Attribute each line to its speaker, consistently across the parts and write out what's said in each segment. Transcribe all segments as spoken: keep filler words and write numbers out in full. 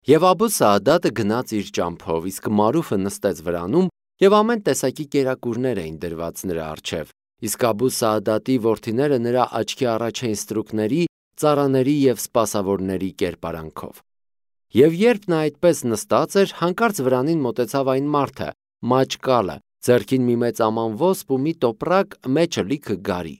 Speaker 1: Եվ Աբու Սաադատը գնաց իր ճամփով, իսկ Մարուֆը նստեց վրանում, եւ ամեն տեսակի կերակուրներ էին դրված նրա առջև, իսկ Աբու Սաադատի որդիները նրա աչքի առաջ էին ստրուկների, ծառաների եւ սպասավորների կերպարանքով։ Եվ երբ նա այդպես նստած էր, հանկարծ վրանին մոտեցավ այն մարդը, Մաճկալը, ձեռքին մի մեծ աման ոսպ ու մի տոպրակ, մեջը լիքը գարի։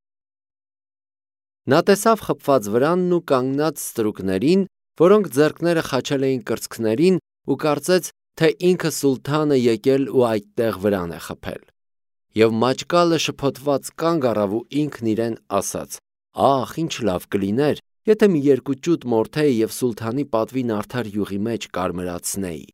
Speaker 1: Նա տեսավ խփված վրանն ու կանգնած ստրուկներին, որոնք ձեռքները խաչել էին կրծքներին, ու կարծեց, թե ինքը սուլթանը եկել ու այդտեղ վրան է խփել։ Եվ Մաճկալը շփոթված կանգ առավ ու ինքն իրեն ասաց. «Ախ, ինչ լավ կլիներ, եթե մի երկու ճուտ մորթեի եւ սուլթանի պատվին արդար յուղի մեջ կարմրացնեի»։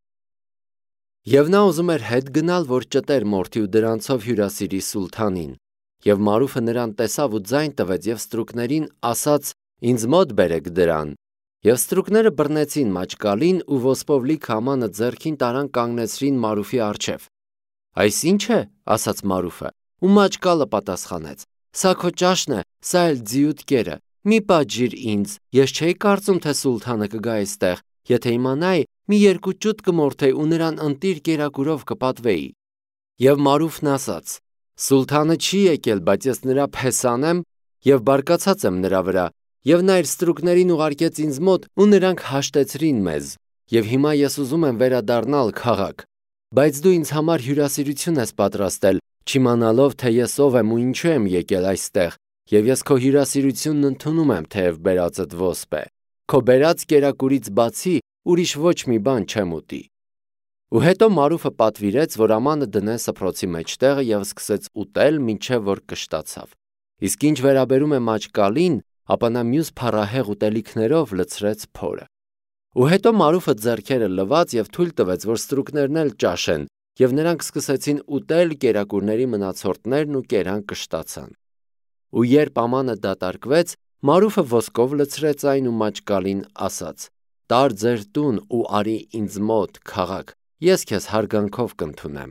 Speaker 1: Եվ նա ուզում էր հետ գնալ, որ ճտեր մորթի ու դրանցով հյուրասիրի սուլթանին։ Եվ Մարուֆը նրան տեսավ ու ձայն տվեց եւ ստրուկներին ասաց. «Ինձ մոտ բերեք դրան»։ Եվ ստրուկները բռնեցին Մաճկալին ու ոսպով լիքը ամանը ձեռքին տարան կանգնեցրին Մարուֆի առջև։ «Այս ի՞նչ է», ասաց Մարուֆը, ու Մաճկալը պատասխանեց. «Սա քո ճաշն է, սա էլ ձիուդ կերը, մի պատժիր ինձ, ես չէի կարծում, թե սուլթանը կգա այստեղ, եթե իմանայի, մի երկու ճուտ կմորթեի ու նրան ընտիր կերակուրով կպատվեի»։ Եվ Մարուֆն ասաց. «Սուլթանը չի եկել, բայց ես նրա փեսան եմ եւ բարկացած եմ նրա վրա, եւ նա իր ստրուկներին ուղարկեց ինձ մոտ ու նրանք հաշտեցրին մեզ, եւ հիմա ես ուզում եմ վերադառնալ քաղաք, բայց դու ինձ համար հյուրասիրություն ես պատրաստել, չիմանալով, թե ես ով եմ ու ինչու եմ եկել այստեղ, եւ ես քո հյուրասիրությունն ընդունում եմ, թեև բերածդ ոսպ է, քո բերած կերակուրից բացի ուրիշ ոչ մի բան չեմ ուտի»։ Ու հետո Մարուֆը պատվիրեց, որ ամանը դնեն սփռոցի մեջտեղը եւ սկսեց ուտել, մինչեւ որ կշտացավ։ Իսկ ինչ վերաբերում է Մաճկալին, ապա նա մյուս փառահեղ ուտելիքներով լցրեց փորը։ Ու հետո Մարուֆը ձեռքերը լվաց եւ թույլ տվեց, որ ստրուկներն էլ ճաշեն, եւ նրանք սկսեցին ուտել կերակուրների մնացորդներն ու կերան կշտացան։ Ու երբ ամանը դատարկվեց, Մարուֆը ոսկով լցրեց այն ու Մաճկալին ասաց. «Տար ձեր տուն ու արի ինձ մոտ քաղաք, ես քեզ հարգանքով կընդունեմ»։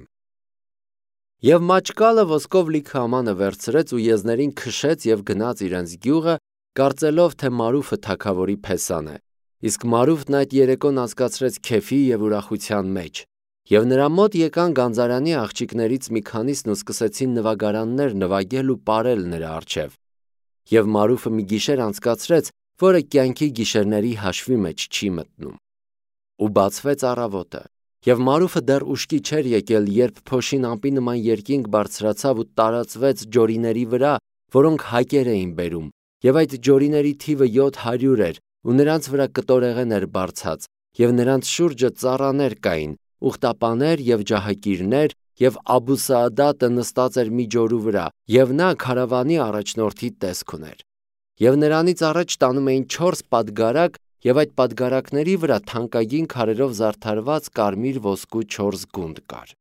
Speaker 1: Եվ Մաճկալը ոսկով լիքը ամանը վերցրեց ու եզներին քշեց եւ գնաց իրենց գյուղը, կարծելով, թե Մարուֆը թագավորի փեսան է, իսկ Մարուֆն այդ երեկոն անցկացրեց քեֆի եւ ուրախության մեջ։ Եվ նրա մոտ եկան գանձարանի աղջիկներից մի քանիսն ու սկսեցին նվագարաններ նվագել ու պարել նրա առջև։ Եվ Մարուֆը մի գիշեր անցկացրեց, որը կյանքի գիշերների հաշվի մեջ չի մտնում։ Ու բացվեց առավոտը, եւ Մարուֆը դեռ ուշքի չէր եկել, երբ փոշին ամպի նման երկինք բարձրացավ ու տարածվեց ջորիների վրա, որոնք հակեր էին բերում, եւ այդ ջորիների թիվը յոթ հարյուր էր, ու նրանց վրա կտորեղեն էր բարձած, եւ նրանց շուրջը ծառաներ կային, ուխտապաներ եւ ջահակիրներ, եւ Աբու Սաադատը նստած էր մի ջորու վրա, եւ նա քարավանի առաջնորդի տեսք ուներ։ Եվ նրանից առաջ տանում էին չորս պատգարակ, եւ այդ պատգարակների վրա թանկագին քարերով զարդարված կարմիր ոսկու չորս գունդ կար։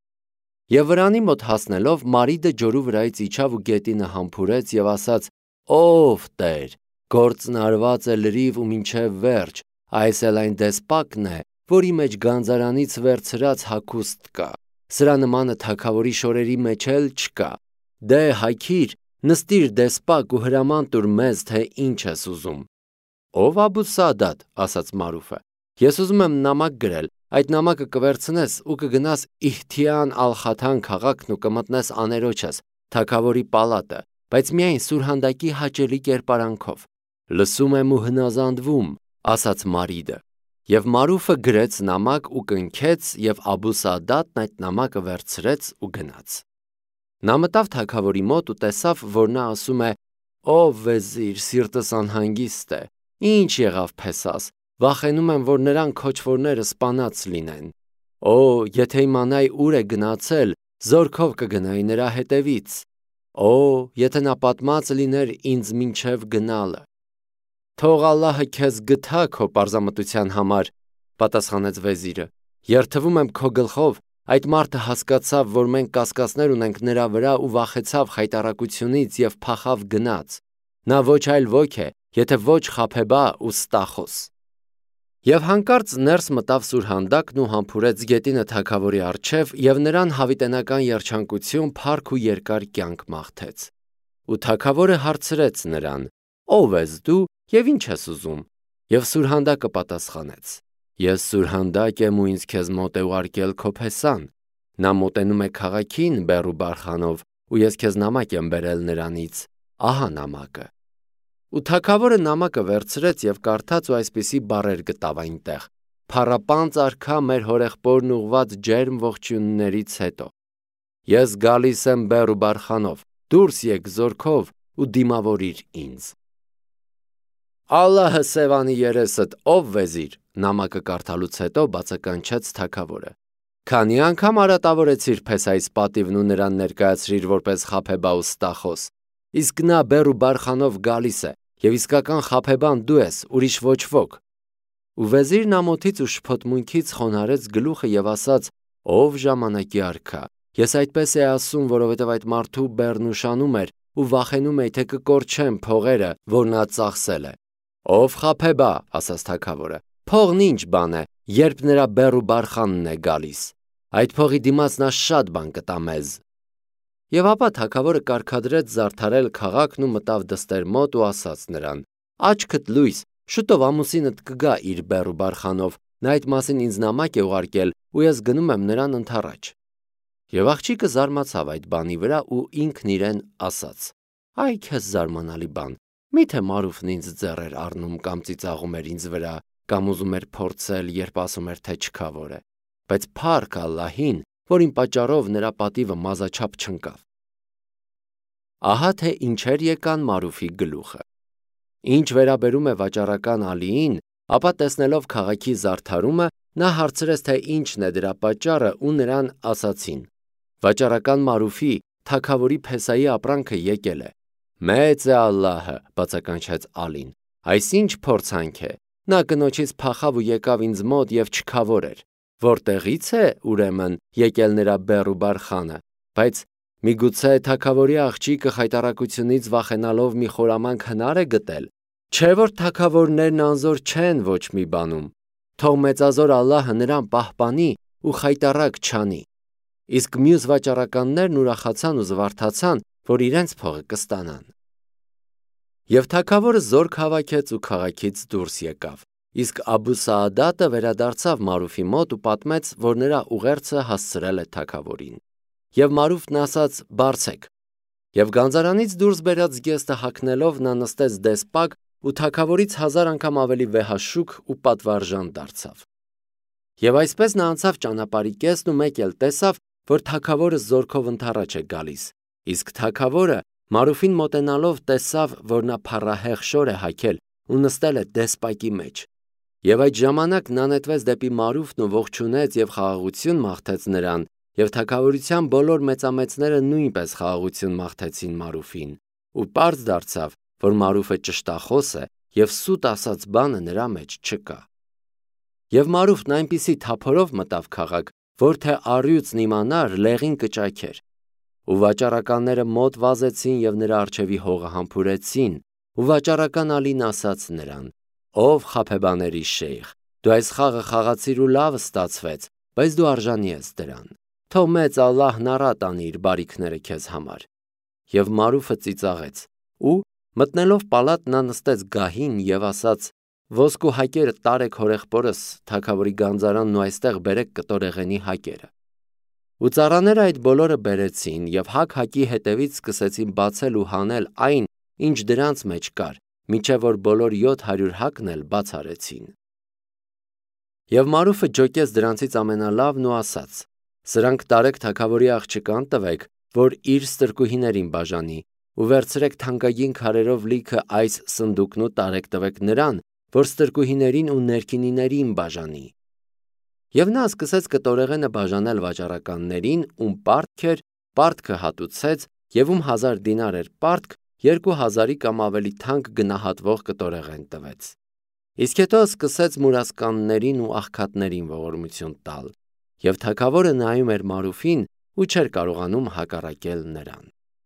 Speaker 1: Եվ վրանի մոտ հասնելով, Մարիդը ջորու վրայից իջավ ու գետինը համբուրեց եւ ասաց. «Ով Տեր, գործն արված է լրիվ ու մինչև վերջ, այս էլ այն դեսպակն է, որի մեջ գանձարանից վերցրած հագուստ կա, սրա նմանը թագավորի շորերի մեջ էլ չկա, դե հայքիր, նստիր դեսպակ ու հրաման տուր մեզ, թե ինչ ես ուզում»։ «Ով Աբու Սաադատ», ասաց Մարուֆը, «ես ուզում եմ նամակ գրել, այդ նամակը կվերցնես ու կգնաս Իհթիան Ալ-Խաթան քաղաքն ու կմտնես աներոջս, թագավորի պալատը, բայց միայն սուրհանդակի հաճելի կերպարանքով»։ «Լսում եմ ու հնազանդվում», ասաց Մարիդը։ Եվ Մարուֆը գրեց նամակ ու կնքեց, եւ Աբու Սաադատն այդ նամակը վերցրեց ու գնաց։ Նա մտավ թագավորի մոտ ու տեսավ, որ նա ասում է. «Ով վեզիր, սիրտս անհանգիստ է, ինչ եղավ փեսաս, վախենում եմ, որ նրան քոչվորները սպանած լինեն։ Օ, եթե իմանայի ուր է գնացել, զորքով կգնայի նրա հետևից։ Օ, եթե նա պատմած լիներ ինձ մինչև գնալը»։ «Թող Ալլահը քեզ գթա քո պարզամտության համար», պատասխանեց վեզիրը։ «Երդվում եմ քո գլխով, այդ մարդը հասկացավ, որ մենք կասկածներ ունենք նրա վրա ու վախեցավ խայտառակությունից եւ փախավ գնաց։ Նա ոչ այլ ոք է, եթե ոչ խաբեբա ու ստախոս»։ Եվ հանկարծ ներս մտավ սուրհանդակն ու համբուրեց գետինը թագավորի առջև եւ նրան հավիտենական երջանկություն, փառք ու երկար կյանք մաղթեց։ Ու թագավորը հարցրեց նրան. «Ո՞վ ես դու եւ ինչ ես ուզում»։ Եվ սուրհանդակը պատասխանեց. Ես սուրհանդակ եմ ու ինձ քեզ մոտ է ուղարկել քո փեսան։ Նա մոտենում է քաղաքին բեռ ու բարխանով, ու ես քեզ նամակ եմ բերել նրանից, ահա նամակը։ Ու թագավորը նամակը վերցրեց եւ կարդաց ու այսպիսի բառեր գտավ այնտեղ. «Փառապանծ արքա մեր հորեղբորն ուղված ջերմ ողջույններից հետո։ Ես գալիս եմ բեռ ու բարխանով, դուրս եկ զորքով ու դիմավորիր ինձ»։ Ալլահը սևանի երեսդ, ով վեզիր, նամակը կարդալուց հետո բացականչեց թագավորը։ Քանի անգամ արատավորեցիր Փեսայից պատիվն ու նրան ներկայացրիր որպես խաբեբա ու ստախոս։ Իսկ նա բեռ ու բարխանով գալիս է, եւ իսկական խաբեբան դու ես, ուրիշ ոչ ոք։ Ու վեզիրն ամոթից ու շփոթմունքից խոնարհեց գլուխը եւ ասաց. «Ով ժամանակի արքա, ես այդպես էի ասում, որովհետեւ այդ մարդու բեռն ուշանում էր ու վախենում էի, թե կկորչեն փողերը, որ նա ծախսել է»։ Ով խաբեբա, ասաց թագավորը, փողն ինչ բան է, երբ նրա բեռ ու բարխանն է գալիս։ Այդ փողի դիմաց նա շատ բան կտա մեզ։ Եվ ապա թագավորը կարգադրեց զարդարել քաղաքն ու մտավ դստեր մոտ ու ասաց նրան. «Աչքդ լույս, շուտով ամուսինդ կգա իր բեռ ու բարխանով, նա այդ մասին ինձ նամակ է ուղարկել ու ես գնում եմ նրան ընդառաջ»։ Եվ աղջիկը զարմացավ այդ բանի վրա ու ինքն իրեն ասաց. «Այ քեզ զարմանալի բան, միթե Մարուֆն ինձ ձեռ էր առնում կամ ծիծաղում էր ինձ վրա, կամ ուզում էր փորձել, երբ ասում էր, թե չքավոր է, բայց փառք Ալլահին, որ իմ պատճառով նրա պատիվը մազաչափ չընկավ»։ Ահա թե ինչեր եկան Մարուֆի գլուխը։ Ինչ վերաբերում է վաճառական Ալիին, ապա տեսնելով քաղաքի զարդարումը, նա հարցրեց, թե ինչն է դրա պատճառը, ու նրան ասացին. «Վաճառական Մարուֆի, թագավորի Փեսայի ապրանքը եկել է»։ «Մեծ է Ալլահը», բացականչեց Ալին, «Այս ինչ փորձանք է, նա կնոջից փախավ ու եկավ ինձ մոտ եւ չքավոր էր, որտեղից է ուրեմն եկել նրա բեռ ու բարխանը, բայց միգուցե թագավորի աղջիկը խայտառակությունից վախենալով մի խորամանկ հնար է գտել, չէ՞ որ թագավորներն անզոր չեն ոչ մի բանում, թող մեծազոր Ալլահը նրան պահպանի ու խայտառակ չանի»։ Իսկ մյուս վաճառականներն ուրախացան ու զվարթացան, որ իրենց փողը կստանան։ Եվ թագավորը զորք հավաքեց ու քաղաքից դուրս եկավ, իսկ Աբու Սաադատը վերադարձավ Մարուֆի մոտ ու պատմեց, որ նրա ուղերձը հասցրել է թագավորին։ Եվ Մարուֆն ասաց. «Բարձեք»։ Եվ գանձարանից դուրս բերած գեստը հագնելով նա նստեց դեսպակ ու թագավորից հազար անգամ ավելի վեհաշուք ու պատվարժան դարձավ։ Եվ այսպես նա անցավ ճանապարհի կեսն ու մեկ էլ տեսավ, որ թագավորը զորքով ընդառաջ է գալիս, իսկ թագավորը Մարուֆին մոտենալով տեսավ, որ նա փառահեղ շոր է հագել ու նստել է դեսպակի մեջ։ Եվ այդ ժամանակ նա նետվեց դեպի Մարուֆն ու ողջունեց եւ խաղաղություն մաղթեց նրան, եւ թագավորության բոլոր մեծամեծները նույնպես խաղաղություն մաղթեցին Մարուֆին, ու պարզ դարձավ, որ Մարուֆը ճշտախոս է եւ սուտ ասած բանը նրա մեջ չկա։ Եվ Մարուֆն այնպիսի թափորով մտավ քաղաք, որ թե առյուծն իմանար, լեղին կճայքեր։ Ու վաճառականները մոտ վազեցին եւ նրա առջևի հողը համբուրեցին, ու վաճառական Ալին ասաց նրան. «Ով խաբեբաների շեյխ, դու այս խաղը խաղացիր ու լավ ստացվեց, բայց դու արժանի ես դրան։ Թող մեծ Ալլահն առատ անի իր բարիքները քեզ համար»։ Եվ Մարուֆը ծիծաղեց, ու մտնելով պալատ նա նստեց գահին եւ ասաց. «Ոսկու հակերը տարեք հորեղբորս թագավորի գանձարանն ու այստեղ բերեք կտորեղենի հակերը»։ Ու ծառաները այդ բոլորը բերեցին եւ հակ-հակի հետևից սկսեցին բացել ու հանել այն, ինչ դրանց մեջ կար, մինչև որ բոլոր յոթ հարյուր հակն էլ բաց արեցին։ Եվ Մարուֆը ջոկեց դրանցից ամենալավն ու ասաց. «Սրանք տարեք թագավորի աղջկան տվեք, որ իր ստրկուհիներին բաժանի, ու վերցրեք թանկագին քարերով լիքը այս սնդուկն ու տարեք տվեք նրան, որ ստրկուհիներին ու ներքինիներին բաժանի»։ Եվ նա սկսեց կտորեղենը բաժանել վաճառականներին, ում պարտք էր, պարտքը հատուցեց, եւ ում հազար դինար էր պարտք, երկու հազարի կամ ավելի թանկ գնահատվող կտորեղեն տվեց։ Իսկ հետո սկսեց մուրասկաններին ու աղքատներին ողորմություն տալ, եւ թագավորը նայում էր Մարուֆին ու չէր կարողանում հակառակել նրան։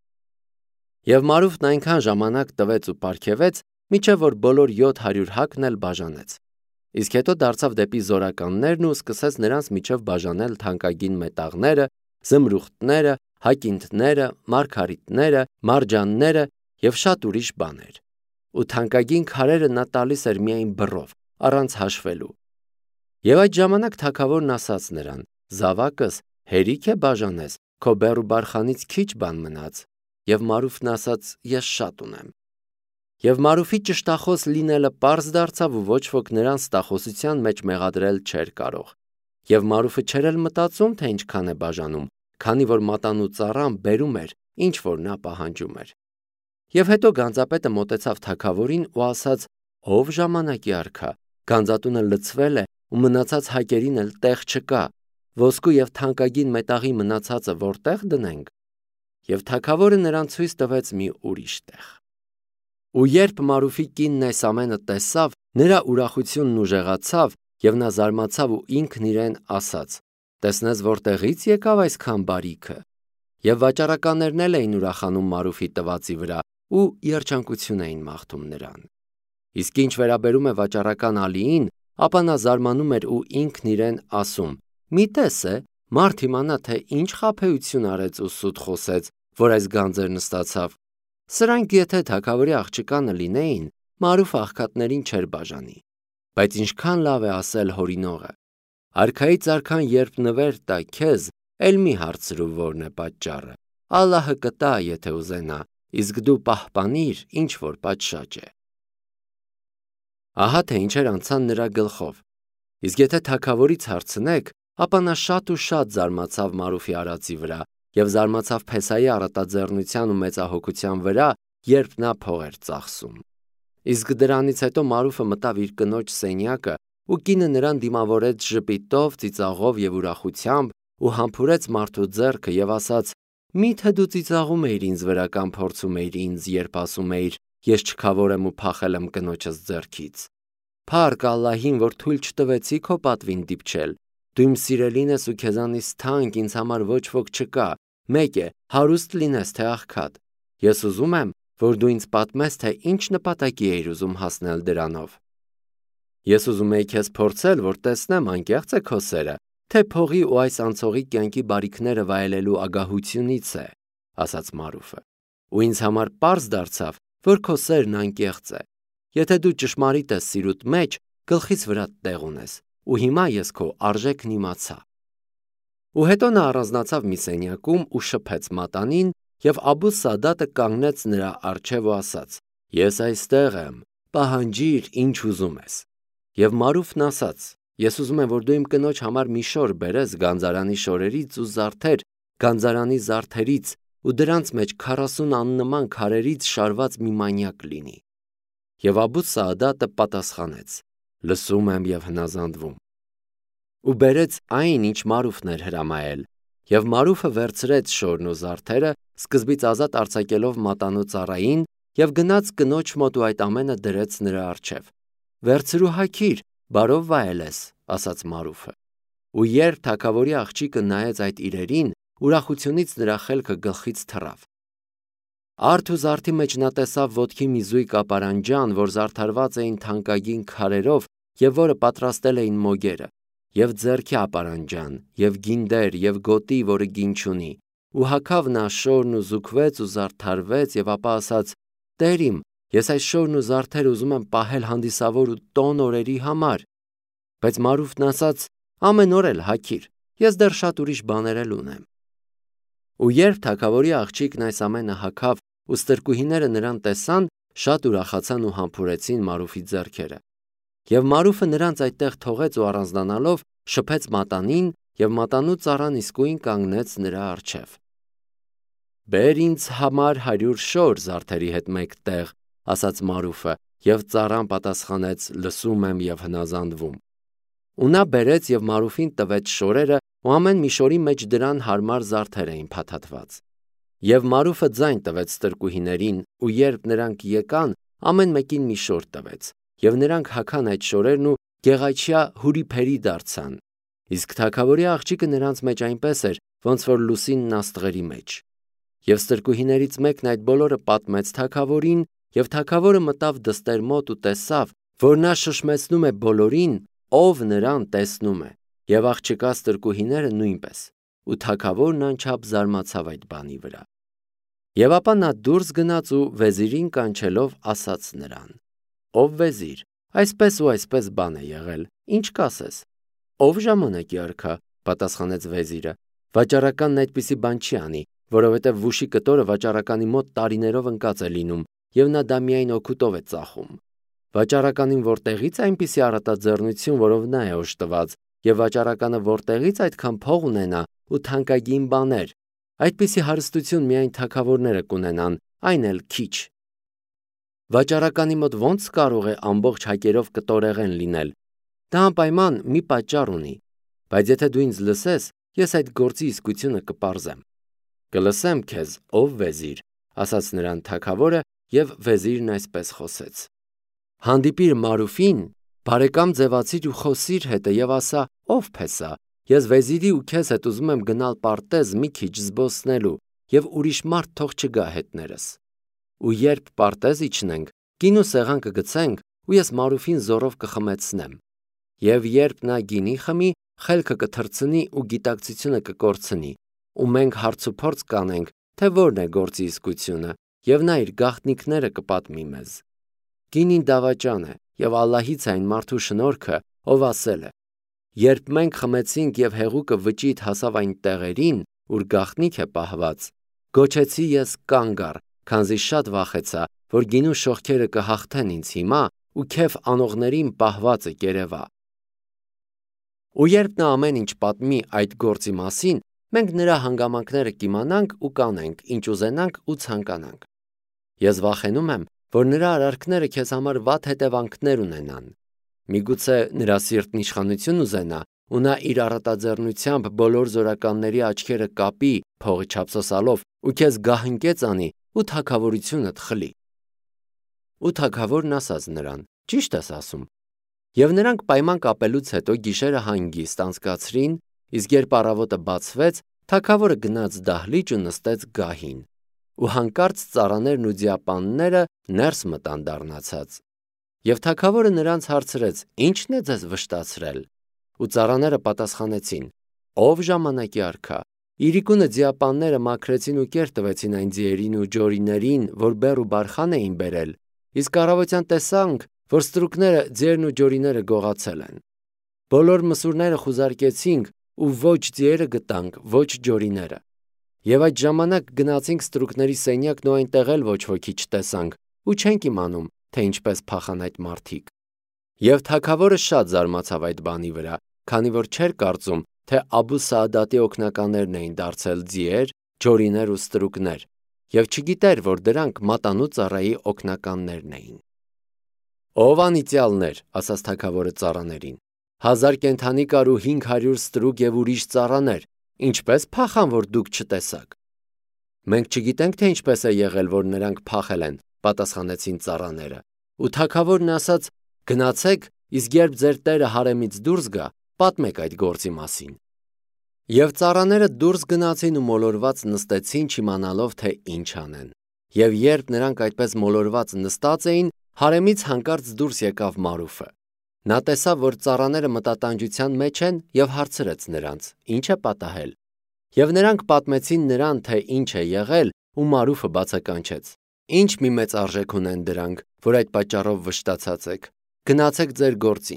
Speaker 1: Եվ Մարուֆն այնքան ժամանակ տվեց ու պարգևեց, մինչև որ բոլոր յոթ հարյուր հակն էլ բաժանեց։ Իսկ հետո դարձավ դեպի զորականներն ու սկսեց նրանց միջև բաժանել թանկագին մետաղները, զմրուխտները, հակինթները, մարգարիտները, մարջանները եւ շատ ուրիշ բաներ։ Ու թանկագին քարերը նա տալիս էր միայն բռով, առանց հաշվելու։ Եվ այդ ժամանակ թագավորն ասաց նրան. «Զավակս, հերիք է բաժանես, քո բեռ ու բարխանից քիչ բան մնաց»։ Եվ Մարուֆն ասաց. «Ես շատ ունեմ»։ Եվ Մարուֆի ճշտախոս լինելը պարզ դարձավ ու ոչ ոք նրան ստախոսության մեջ մեղադրել չէր կարող։ Եվ Մարուֆը չէր էլ մտածում, թե ինչքան է բաժանում, քանի որ մատանու ծառան բերում էր, ինչ որ նա պահանջում էր։ Եվ հետո գանձապետը մոտեցավ թագավորին ու ասաց. «Ով ժամանակի արքա, գանձատունը լցվել է ու մնացած հակերին էլ տեղ չկա, ոսկու և թանկագին մետաղի մնացածը որտեղ դնենք»։ Եվ թագավորը նրան ցույց տվեց մի ուրիշ տեղ։ Ու երբ Մարուֆի կինն այս ամենը տեսավ, նրա ուրախությունն ուժեղացավ, և նա զարմացավ ու ինքն իրեն ասաց. «Տեսնես որտեղից եկավ այսքան բարիքը»։ Եվ վաճառականներն էլ էին ուրախանում Մարուֆի տվածի վրա ու երջանկություն էին մաղթում նրան։ Իսկ ինչ վերաբերում է վաճառական Ալիին, ապա նա զարմանում էր ու ինքն իրեն ասում. «Մի տես է, մարդ իմանա, թե ինչ խաբեություն արեց ու սուտ խոսեց, որ այս գանձերն ստացավ։ Սրանք եթե թագավորի աղջկանը լինեին, Մարուֆ աղքատներին չէր բաժանի։ Բայց ինչքան լավ է ասել հորինողը. արքայից արքան երբ նվեր տա քեզ, էլ մի հարցրու որն է պատճառը։ Ալլահը կտա, եթե ուզենա, իսկ դու պահպանիր, ինչ որ պատշաճ է»։ Ահա թե ինչեր անցան նրա գլխով։ Իսկ եթե թագավորից հարցնեք, ապա նա շատ ու շատ զարմացավ Մարուֆի արածի վրա և զարմացավ Փեսայի առատաձեռնության ու մեծահոգության վրա, երբ նա փող էր ծախսում։ Իսկ դրանից հետո Մարուֆը մտավ իր կնոջ սենյակը ու կինը նրան դիմավորեց ժպիտով, ծիծաղով և ուրախությամբ ու համբուրեց մարդու ձեռքը և ասաց. «Մի՞թե դու ծիծաղում էիր ինձ վրա կամ փորձում էիր ինձ, երբ ասում էիր. ես չքավոր եմ ու փախել եմ կնոջս ձեռքից։ Փառք Ալլահին, որ թույլ չտվեցի քո պատվին դիպչել։ Դու իմ սիրելին ես ու քեզանից թանկ ինձ համար ոչ ոք չկա, մեկ է, հարուստ լինես թե աղքատ։ Ես ուզում եմ, որ դու ինձ պատմես, թե ինչ նպատակի էիր ուզում հասնել դրանով։ Ես ուզում էի քեզ փորձել, որ տեսնեմ անկեղծ է քո սերը, թե փողի ու այս անցողի կյանքի բարիքները վայելելու ագահությունից է», ասաց Մարուֆը։ «Ու ինձ համար պարզ դարձավ, որ քո սերն անկեղծ է։ Եթե դու ճշմարիտ ես սիրուդ մեջ, գլխիս վրա տեղ ունես, ու հիմա ես քո արժեքն իմացա»։ Ու հետո նա առանձնացավ մի սենյակում ու շփեց մատանին, և Աբու Սադատը կանգնեց նրա առջև ու ասաց. «Ես այստեղ եմ, պահանջիր, ինչ ուզում ես»։ Եվ Մարուֆն ասաց. «Ես ուզում եմ, որ դու իմ կնոջ համար մի շոր բերես գանձարանի շորերից ու զարդեր գանձարանի զարդերից ու դրանց մեջ քառասուն աննման քարերից շարված մի մանյակ լինի»։ Եվ Աբու Սաադատը պատասխանեց. «Լսում եմ և հնազանդվում»։ Ու բերեց այն, ինչ Մարուֆն էր հրամայել։ Եվ Մարուֆը վերցրեց շորն ու զարդերը, սկզբից ազատ արձակելով մատանու ծառային, և գնաց կնոջ մոտ ու այդ ամենը դրեց նրա առջև։ «Վերցրու հագիր, բարով վայելես», ասաց Մարուֆը։ Ու երբ թագավորի աղջիկը նայեց այդ իրերին, ուրախությունից նրա խելքը գլխից թռավ։ Արդ ու զարդի մեջ նա տեսավ ոտքի մի զույգ ապարանջան, որ զարդարված էին թանկագին քարերով և որը պատրաստել էին մոգերը, և ձեռքի ապարանջան, և գինդեր, և գոտի, որը գին չունի։ Ու հագավ նա շորն ու զուգվեց ու զարդարվեց և ապա ասաց. «Տեր իմ, ես այս շորն ու զարդերը ուզում եմ պահել հանդիսավոր ու տոն օրերի համար»։ Բայց Մարուֆն ասաց. «Ամեն օր էլ հագիր, ես դեռ շատ ուրիշ բաներ էլ ունեմ»։ Ու երբ թագավորի աղջիկն այս ամենը հագավ ու ստրկուհիները նրան տեսան, շատ ուրախացան ու համբուրեցին Մարուֆի ձեռքերը։ Եվ Մարուֆը նրանց այդտեղ թողեց ու առանձնանալով շփեց մատանին, և մատանու ծառան իսկույն կանգնեց նրա առջև։ «Բեր ինձ համար հարյուր շոր զարդերի հետ մեկտեղ», ասաց Մարուֆը, և ծառան պատասխանեց. «Լսում եմ և հնազանդվում»։ Ու նա բերեց և Մարուֆին տվեց շորերը, ու ամեն մի շորի մեջ դրան հարմար զարդեր էին փաթաթված։ Եվ Մարուֆը ձայն տվեց ստրկուհիներին, ու երբ նրանք եկան, ամեն մեկին մի շոր տվեց, և նրանք հագան այդ շորերն ու գեղայչյա հուրիփերի դարձան։ Իսկ թագավորի աղջիկը նրանց մեջ այնպես էր, ոնց որ լուսինն աստղերի մեջ։ Եվ ստրկուհիներից մեկն այդ բոլորը պատմեց թագավորին, և թագավորը մտավ դստեր մոտ ու տեսավ, որ նա շշմեցնում է բոլորին, ով նրան տեսնում է, և աղջկա ստրկուհիները նույնպես, ու թագավորն անչափ զարմացավ այդ բանի վրա։ Եվ ապա նա դուրս գնաց ու վեզիրին կանչելով ասաց նրան. «Ով վեզիր, այսպես ու այսպես բան է եղել, ինչ կասես»։ Ով ժամանակի արքա, պատասխանեց վեզիրը։ Վաճառականն այդպիսի բան չի անի, որովհետև վուշի կտորը վաճառականի մոտ տարիներով ընկած է լինում, եւ նա դա միայն օգուտով է ծախում։ Վաճառականին որտեղից այնպիսի առատաձեռնություն, որով նա է օժտված, եւ վաճառականը որտեղից այդքան փող ունենա ու թանկագին բաներ։ Այդպիսի հարստություն միայն թագավորները կունենան, այն էլ քիչ։ Վաճառականի մոտ ո՞նց կարող է ամբողջ հակերով կտորեղեն լինել։ Դա անպայման մի պատճառ ունի, բայց եթե դու ինձ լսես, ես այդ գործի իսկությունը կպարզեմ։ Կլսեմ քեզ, ով վեզիր, ասաց նրան թագավորը, եւ վեզիրն այսպես խոսեց. Հանդիպիր Մարուֆին, բարեկամ ձևացիր ու խոսիր հետը եւ ասա. ով փեսա, ես վեզիրի ու քեզ հետ ուզում եմ գնալ պարտեզ մի քիչ զբոսնելու եւ ուրիշ մարդ թող չգա հետներս։ Ու երբ պարտեզ իջնենք, գինու սեղան կգցենք ու ես Մարուֆին զորով կխմեցնեմ։ Եվ երբ նա գինի խմի, խելքը կթռցնի ու գիտակցությունը կկորցնի, ու մենք հարցուփորձ կանենք, թե որն է գործի իսկությունը, եւ նա իր գաղտնիքները կպատմի մեզ։ Գինին դավաճան է, եւ Ալլահից է այն մարդու շնորհքը, ով ասել է. երբ մենք խմեցինք եւ հեղուկը վճիտ հասավ այն տեղերին, ուր գաղտնիք է պահված, գոչեցի ես կանգ առ, քանզի շատ վախեցա, որ գինու շողքերը կհաղթեն ինձ հիմա ու քեֆ անողներին պահվածը կերևա։ Ու երբ նա ամեն ինչ պատմի այդ գործի մասին, մենք նրա հանգամանքները կիմանանք ու կանենք, ինչ ուզենանք ու ցանկանանք։ Ես վախենում եմ, որ նրա արարքները քեզ համար վատ հետևանքներ ունենան։ Միգուցե նրա սիրտն իշխանություն ուզենա, ու նա իր առատաձեռնությամբ բոլոր զորականների աչքերը կապի փողի չափսոսալով ու քեզ գահընկեց անի ու թագավորությունդ խլի։ Ու թագավորն ասաց նրան. ճիշտ ես ասում։ Եվ նրանք պայման կապելուց հետո գիշերը հանգիստ անցկացրին, իսկ երբ առավոտը բացվեց, թագավորը գնաց դահլիճ ու նստեց գահին։ Ու հանկարծ ծառաներն ու ձիապանները ներս մտան դառնացած։ Եվ թագավորը նրանց հարցրեց. Ի՞նչն է ձեզ վշտացրել։ Ու ծառաները պատասխանեցին. Ով ժամանակի արքա։ Իրիկունը ձիապանները մաքրեցին ու կեր տվեցին այն ձիերին ու ջորիներին, որ բեռ ու բարխան էին բերել, իսկ առավոտյան տեսանք, որ ստրուկները, ձիերն ու ջորիները գողացել են։ Բոլոր մսուրները խուզարկեցինք ու ոչ ձիերը գտանք, ոչ ջորիները։ Եվ այդ ժամանակ գնացինք ստրուկների սենյակն ու այնտեղ էլ ոչ ոքի չտեսանք ու չենք իմանում, թե ինչպես փախան այդ մարդիկ։ Եվ թագավորը շատ զարմացավ այդ բանի վրա, քանի որ չէր կարծում, թե Աբու Սաադատի օգնականներն էին դարձել ձիեր, ջորիներ ու ստրուկներ, եւ չգիտեր, որ դրանք մատանու ծառայի օգնականներն էին։ Ով անիծյալներ, ասաց թագավորը ծառաներին, հազար կենդանի կար ու հինգ հարյուր ստրուկ եւ ուրիշ ծառաներ, ինչպես փախան, որ դուք չտեսաք։ Մենք չգիտենք, թե ինչպես է եղել, որ նրանք փախել են, պատասխանեցին ծառաները։ Ու թագավորն ասաց. գնացեք, իսկ երբ ձեր տերը հարեմից դուրս գա, պատմեք այդ գործի մասին։ Եվ ծառաները դուրս գնացին ու մոլորված նստեցին, չիմանալով, թե ինչ անեն։ Եվ երբ նրանք այդպես մոլորված նստած էին, հարեմից հանկարծ դուրս եկավ Մարուֆը։ Նա տեսավ, որ ծառաները մտատանջության մեջ են եւ հարցրեց նրանց. ինչ է պատահել։ Եվ նրանք պատմեցին նրան, թե ինչ է եղել, ու Մարուֆը բացականչեց. ինչ մի մեծ արժեք ունեն դրանք, որ այդ պատճառով վշտացած եք։ Գնացեք ձեր գործին։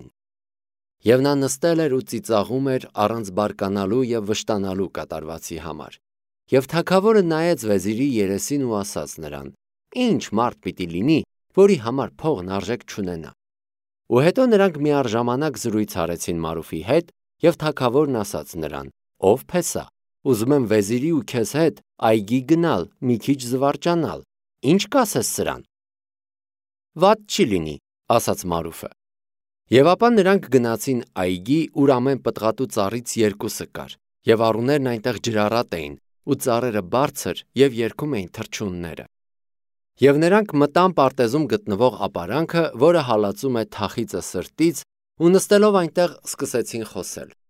Speaker 1: Եվ նա նստել էր ու ծիծաղում էր առանց բարկանալու եւ վշտանալու կատարվածի համար։ Եվ թագավորը նայեց վեզիրի երեսին ու ասաց նրան. ինչ մարդ պիտի լինի, որի համար փողն արժեք չունենա։ Ու հետո նրանք միառժամանակ զրույց արեցին Մարուֆի հետ, եւ թագավորն ասաց նրան. ով փեսա, ուզում եմ վեզիրի ու քեզ հետ այգի գնալ, մի քիչ զվարճանալ։ Ինչ կասես սրան։ Վատ չի լինի, ասաց Մարուֆը։ Եվ ապա նրանք գնացին այգի, ուր ամեն պտղատու ծառից երկուսը կար, եւ առուներն այնտեղ ջրառատ էին, ու ծառերը բարձր եւ երգում էին թռչունները։ Եվ նրանք մտան պարտեզում գտնվող ապարանքը, որը հալածում է թախիծը սրտից, ու նստելով այնտեղ սկսեցին խոսել։